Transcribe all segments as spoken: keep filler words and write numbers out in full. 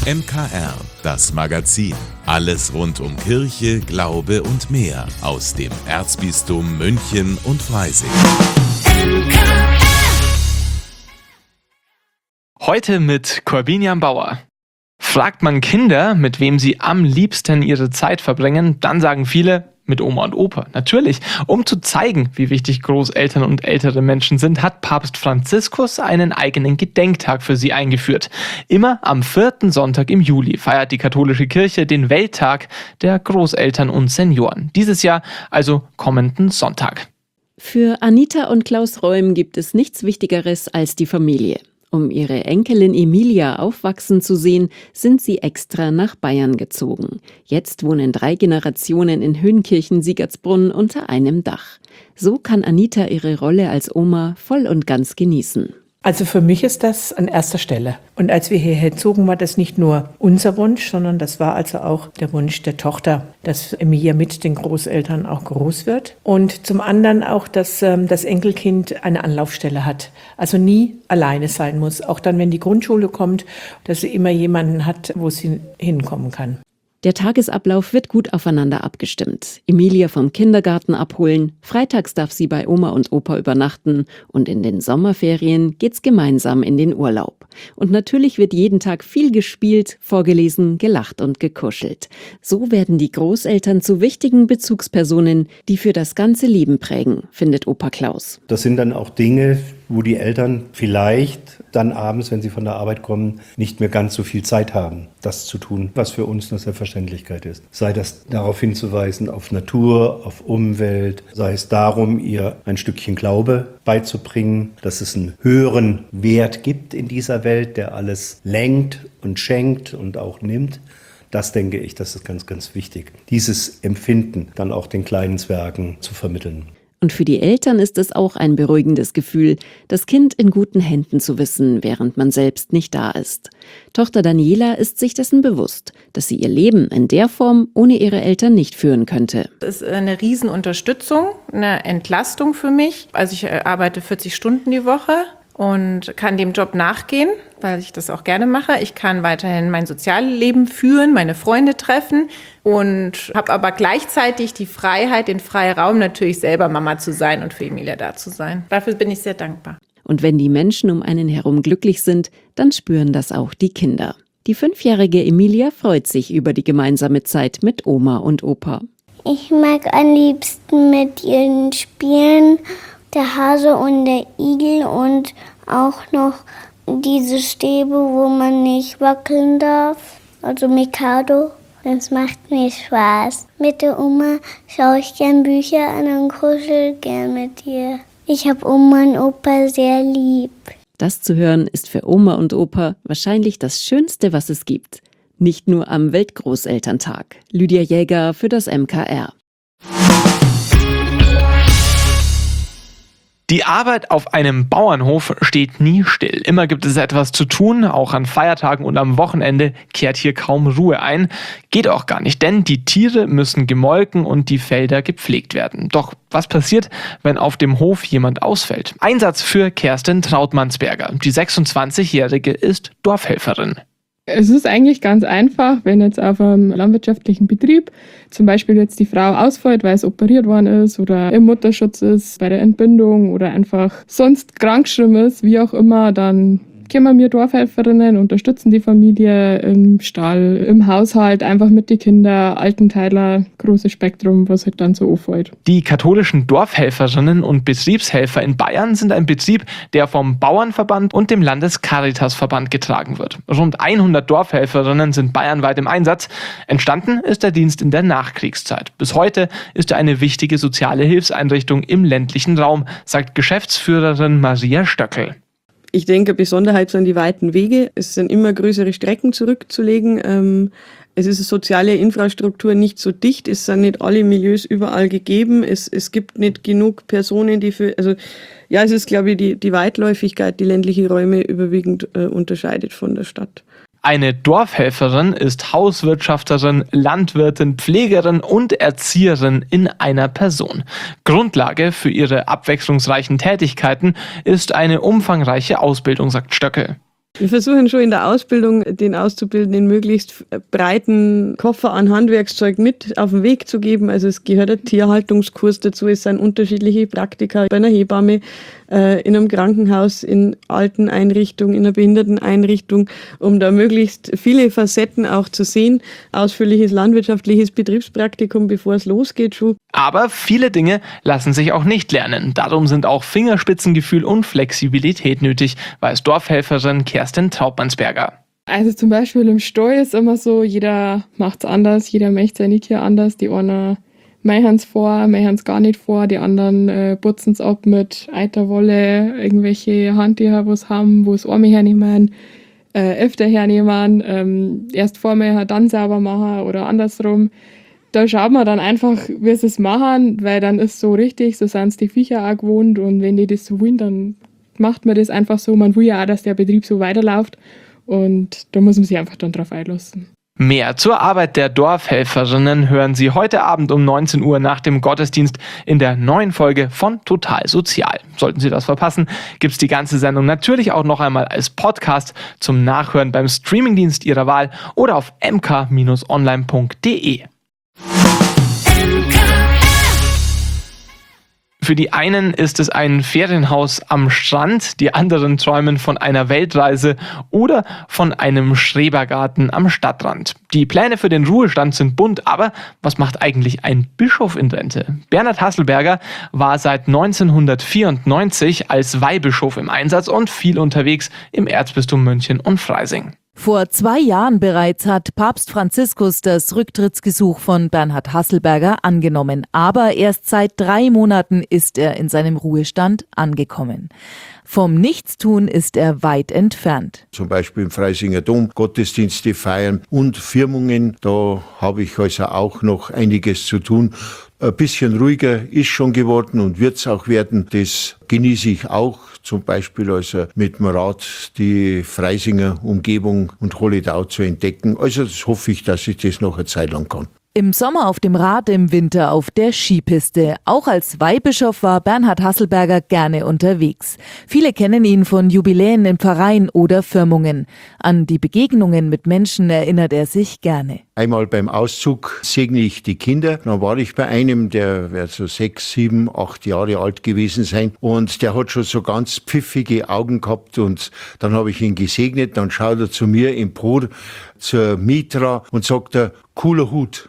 M K R, das Magazin. Alles rund um Kirche, Glaube und mehr aus dem Erzbistum München und Freising. Heute mit Corbinian Bauer. Fragt man Kinder, mit wem sie am liebsten ihre Zeit verbringen, dann sagen viele, mit Oma und Opa. Natürlich, um zu zeigen, wie wichtig Großeltern und ältere Menschen sind, hat Papst Franziskus einen eigenen Gedenktag für sie eingeführt. Immer am vierten Sonntag im Juli feiert die katholische Kirche den Welttag der Großeltern und Senioren. Dieses Jahr also kommenden Sonntag. Für Anita und Klaus Räum gibt es nichts Wichtigeres als die Familie. Um ihre Enkelin Emilia aufwachsen zu sehen, sind sie extra nach Bayern gezogen. Jetzt wohnen drei Generationen in Höhenkirchen-Siegertsbrunn unter einem Dach. So kann Anita ihre Rolle als Oma voll und ganz genießen. Also für mich ist das an erster Stelle. Und als wir hierher zogen, war das nicht nur unser Wunsch, sondern das war also auch der Wunsch der Tochter, dass Emilia mit den Großeltern auch groß wird. Und zum anderen auch, dass ähm, das Enkelkind eine Anlaufstelle hat. Also nie alleine sein muss. Auch dann, wenn die Grundschule kommt, dass sie immer jemanden hat, wo sie hinkommen kann. Der Tagesablauf wird gut aufeinander abgestimmt. Emilia vom Kindergarten abholen, freitags darf sie bei Oma und Opa übernachten und in den Sommerferien geht's gemeinsam in den Urlaub. Und natürlich wird jeden Tag viel gespielt, vorgelesen, gelacht und gekuschelt. So werden die Großeltern zu wichtigen Bezugspersonen, die für das ganze Leben prägen, findet Opa Klaus. Das sind dann auch Dinge, wo die Eltern vielleicht dann abends, wenn sie von der Arbeit kommen, nicht mehr ganz so viel Zeit haben, das zu tun, was für uns eine Selbstverständlichkeit ist. Sei das darauf hinzuweisen, auf Natur, auf Umwelt, sei es darum, ihr ein Stückchen Glaube beizubringen, dass es einen höheren Wert gibt in dieser Welt, der alles lenkt und schenkt und auch nimmt. Das denke ich, das ist ganz, ganz wichtig, dieses Empfinden dann auch den kleinen Zwergen zu vermitteln. Und für die Eltern ist es auch ein beruhigendes Gefühl, das Kind in guten Händen zu wissen, während man selbst nicht da ist. Tochter Daniela ist sich dessen bewusst, dass sie ihr Leben in der Form ohne ihre Eltern nicht führen könnte. Das ist eine Riesenunterstützung, eine Entlastung für mich. Also ich arbeite vierzig Stunden die Woche und kann dem Job nachgehen, weil ich das auch gerne mache. Ich kann weiterhin mein Sozialleben führen, meine Freunde treffen und habe aber gleichzeitig die Freiheit, den Freiraum, natürlich selber Mama zu sein und für Emilia da zu sein. Dafür bin ich sehr dankbar. Und wenn die Menschen um einen herum glücklich sind, dann spüren das auch die Kinder. Die fünfjährige Emilia freut sich über die gemeinsame Zeit mit Oma und Opa. Ich mag am liebsten mit ihnen spielen, der Hase und der Igel und auch noch diese Stäbe, wo man nicht wackeln darf, also Mikado. Das macht mir Spaß. Mit der Oma schaue ich gern Bücher an und kuschel gern mit ihr. Ich habe Oma und Opa sehr lieb. Das zu hören ist für Oma und Opa wahrscheinlich das Schönste, was es gibt. Nicht nur am Weltgroßelterntag. Lydia Jäger für das M K R. Die Arbeit auf einem Bauernhof steht nie still. Immer gibt es etwas zu tun. Auch an Feiertagen und am Wochenende kehrt hier kaum Ruhe ein. Geht auch gar nicht, denn die Tiere müssen gemolken und die Felder gepflegt werden. Doch was passiert, wenn auf dem Hof jemand ausfällt? Einsatz für Kerstin Trautmannsberger. Die sechsundzwanzigjährige ist Dorfhelferin. Es ist eigentlich ganz einfach, wenn jetzt auf einem landwirtschaftlichen Betrieb zum Beispiel jetzt die Frau ausfällt, weil es operiert worden ist oder im Mutterschutz ist, bei der Entbindung oder einfach sonst krankgeschrieben ist, wie auch immer, dann kommen wir Dorfhelferinnen, unterstützen die Familie im Stall, im Haushalt, einfach mit den Kindern, Altenteiler, großes Spektrum, was halt dann so auffällt. Die katholischen Dorfhelferinnen und Betriebshelfer in Bayern sind ein Betrieb, der vom Bauernverband und dem Landescaritasverband getragen wird. Rund hundert Dorfhelferinnen sind bayernweit im Einsatz. Entstanden ist der Dienst in der Nachkriegszeit. Bis heute ist er eine wichtige soziale Hilfseinrichtung im ländlichen Raum, sagt Geschäftsführerin Maria Stöckel. Ich denke, Besonderheit sind die weiten Wege. Es sind immer größere Strecken zurückzulegen. Ähm, es ist eine soziale Infrastruktur nicht so dicht. Es sind nicht alle Milieus überall gegeben. Es, es gibt nicht genug Personen, die für, also, ja, es ist, glaube ich, die, die Weitläufigkeit, die ländliche Räume überwiegend äh, unterscheidet von der Stadt. Eine Dorfhelferin ist Hauswirtschafterin, Landwirtin, Pflegerin und Erzieherin in einer Person. Grundlage für ihre abwechslungsreichen Tätigkeiten ist eine umfangreiche Ausbildung, sagt Stöckel. Wir versuchen schon in der Ausbildung, den Auszubildenden möglichst breiten Koffer an Handwerkszeug mit auf den Weg zu geben. Also es gehört ein Tierhaltungskurs dazu, es sind unterschiedliche Praktika bei einer Hebamme, äh, in einem Krankenhaus, in Alteneinrichtungen, in einer Behinderteneinrichtung, um da möglichst viele Facetten auch zu sehen. Ausführliches landwirtschaftliches Betriebspraktikum, bevor es losgeht schon. Aber viele Dinge lassen sich auch nicht lernen. Darum sind auch Fingerspitzengefühl und Flexibilität nötig, weiß Dorfhelferin Kerstin Trautmannsberger. Also zum Beispiel im Stall ist immer so, jeder macht's anders, jeder möchte seine Tiere anders. Die einen meihen's vor, meihen's gar nicht vor, die anderen äh, putzen's ab mit Eiterwolle, irgendwelche Handtücher, wo's haben, wo's Arme hernehmen, äh, öfter hernehmen, ähm, erst vormähen, dann sauber machen oder andersrum. Da schaut man dann einfach, wie sie es machen, weil dann ist so richtig, so sind es die Viecher auch gewohnt und wenn die das so wollen, dann macht man das einfach so. Man will ja auch, dass der Betrieb so weiterläuft und da muss man sich einfach dann drauf einlassen. Mehr zur Arbeit der Dorfhelferinnen hören Sie heute Abend um neunzehn Uhr nach dem Gottesdienst in der neuen Folge von Total Sozial. Sollten Sie das verpassen, gibt's die ganze Sendung natürlich auch noch einmal als Podcast zum Nachhören beim Streamingdienst Ihrer Wahl oder auf m k Bindestrich online punkt d e. Für die einen ist es ein Ferienhaus am Strand, die anderen träumen von einer Weltreise oder von einem Schrebergarten am Stadtrand. Die Pläne für den Ruhestand sind bunt, aber was macht eigentlich ein Bischof in Rente? Bernhard Hasselberger war seit neunzehnhundertvierundneunzig als Weihbischof im Einsatz und viel unterwegs im Erzbistum München und Freising. Vor zwei Jahren bereits hat Papst Franziskus das Rücktrittsgesuch von Bernhard Hasselberger angenommen. Aber erst seit drei Monaten ist er in seinem Ruhestand angekommen. Vom Nichtstun ist er weit entfernt. Zum Beispiel im Freisinger Dom Gottesdienste feiern und Firmungen. Da habe ich also auch noch einiges zu tun. Ein bisschen ruhiger ist schon geworden und wird es auch werden. Das genieße ich auch. Zum Beispiel also mit dem Rad die Freisinger Umgebung und Holledau zu entdecken. Also das hoffe ich, dass ich das noch eine Zeit lang kann. Im Sommer auf dem Rad, im Winter auf der Skipiste. Auch als Weihbischof war Bernhard Hasselberger gerne unterwegs. Viele kennen ihn von Jubiläen in Pfarreien oder Firmungen. An die Begegnungen mit Menschen erinnert er sich gerne. Einmal beim Auszug segne ich die Kinder. Dann war ich bei einem, der wird so sechs, sieben, acht Jahre alt gewesen sein. Und der hat schon so ganz pfiffige Augen gehabt. Und dann habe ich ihn gesegnet. Dann schaut er zu mir empor zur Mitra und sagt er, cooler Hut.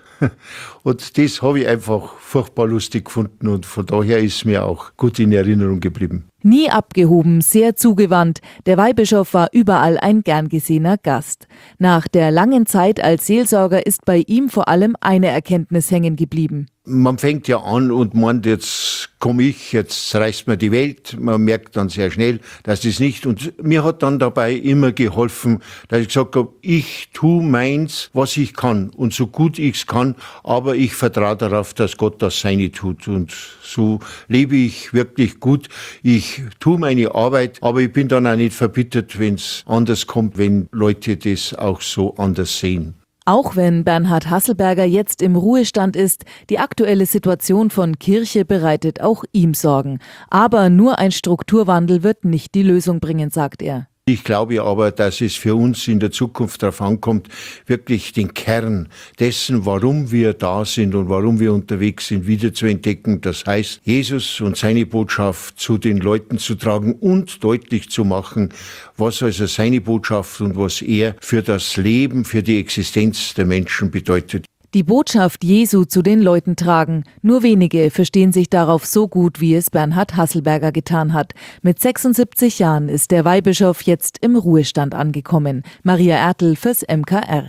Und das habe ich einfach furchtbar lustig gefunden und von daher ist mir auch gut in Erinnerung geblieben. Nie abgehoben, sehr zugewandt. Der Weihbischof war überall ein gern gesehener Gast. Nach der langen Zeit als Seelsorger ist bei ihm vor allem eine Erkenntnis hängen geblieben. Man fängt ja an und meint, jetzt komme ich, jetzt reißt mir die Welt. Man merkt dann sehr schnell, dass das nicht. Und mir hat dann dabei immer geholfen, dass ich gesagt habe, ich tue meins, was ich kann und so gut ich es kann, aber ich vertraue darauf, dass Gott das Seine tut. Und so lebe ich wirklich gut. Ich tue meine Arbeit, aber ich bin dann auch nicht verbittert, wenn es anders kommt, wenn Leute das auch so anders sehen. Auch wenn Bernhard Hasselberger jetzt im Ruhestand ist, die aktuelle Situation von Kirche bereitet auch ihm Sorgen. Aber nur ein Strukturwandel wird nicht die Lösung bringen, sagt er. Ich glaube aber, dass es für uns in der Zukunft darauf ankommt, wirklich den Kern dessen, warum wir da sind und warum wir unterwegs sind, wieder zu entdecken. Das heißt, Jesus und seine Botschaft zu den Leuten zu tragen und deutlich zu machen, was also seine Botschaft und was er für das Leben, für die Existenz der Menschen bedeutet. Die Botschaft Jesu zu den Leuten tragen. Nur wenige verstehen sich darauf so gut, wie es Bernhard Hasselberger getan hat. Mit sechsundsiebzig Jahren ist der Weihbischof jetzt im Ruhestand angekommen. Maria Ertl fürs M K R.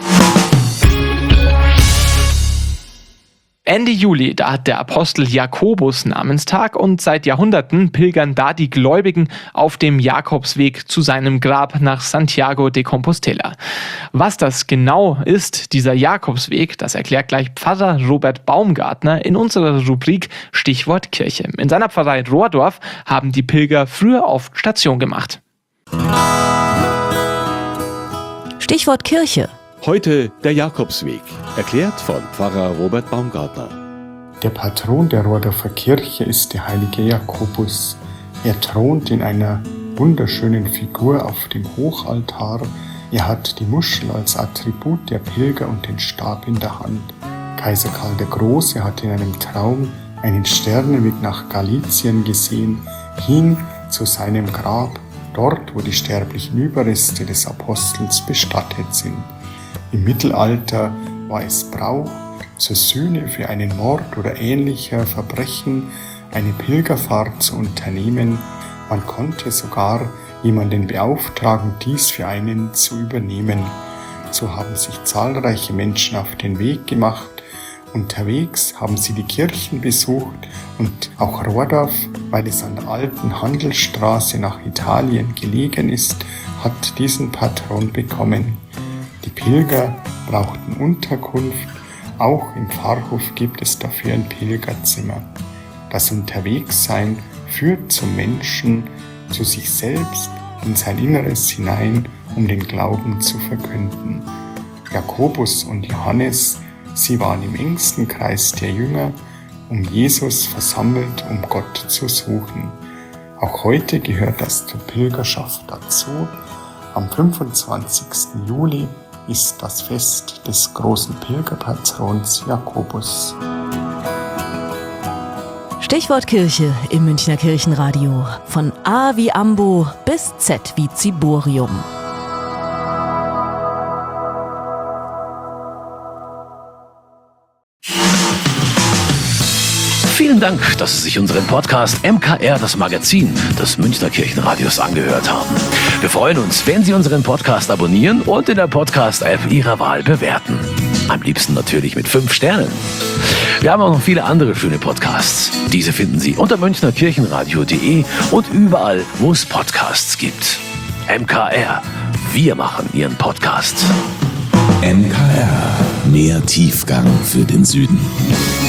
Ende Juli, da hat der Apostel Jakobus Namenstag und seit Jahrhunderten pilgern da die Gläubigen auf dem Jakobsweg zu seinem Grab nach Santiago de Compostela. Was das genau ist, dieser Jakobsweg, das erklärt gleich Pfarrer Robert Baumgartner in unserer Rubrik Stichwort Kirche. In seiner Pfarrei Rohrdorf haben die Pilger früher oft Station gemacht. Stichwort Kirche. Heute der Jakobsweg, erklärt von Pfarrer Robert Baumgartner. Der Patron der Rohrdorfer Kirche ist der heilige Jakobus. Er thront in einer wunderschönen Figur auf dem Hochaltar. Er hat die Muschel als Attribut der Pilger und den Stab in der Hand. Kaiser Karl der Große hat in einem Traum einen Sternenweg nach Galizien gesehen, hin zu seinem Grab, dort wo die sterblichen Überreste des Apostels bestattet sind. Im Mittelalter war es Brauch, zur Sühne für einen Mord oder ähnlicher Verbrechen eine Pilgerfahrt zu unternehmen. Man konnte sogar jemanden beauftragen, dies für einen zu übernehmen. So haben sich zahlreiche Menschen auf den Weg gemacht. Unterwegs haben sie die Kirchen besucht und auch Rohrdorf, weil es an der alten Handelsstraße nach Italien gelegen ist, hat diesen Patron bekommen. Die Pilger brauchten Unterkunft, auch im Pfarrhof gibt es dafür ein Pilgerzimmer. Das Unterwegssein führt zum Menschen, zu sich selbst, in sein Inneres hinein, um den Glauben zu verkünden. Jakobus und Johannes, sie waren im engsten Kreis der Jünger, um Jesus versammelt, um Gott zu suchen. Auch heute gehört das zur Pilgerschaft dazu. Am fünfundzwanzigsten Juli ist das Fest des großen Pilgerpatrons Jakobus. Stichwort Kirche im Münchner Kirchenradio. Von A wie Ambo bis Z wie Ziborium. Vielen Dank, dass Sie sich unseren Podcast M K R, das Magazin des Münchner Kirchenradios, angehört haben. Wir freuen uns, wenn Sie unseren Podcast abonnieren und in der Podcast-App Ihrer Wahl bewerten. Am liebsten natürlich mit fünf Sternen. Wir haben auch noch viele andere schöne Podcasts. Diese finden Sie unter münchner kirchenradio punkt de und überall, wo es Podcasts gibt. M K R, wir machen Ihren Podcast. M K R, mehr Tiefgang für den Süden.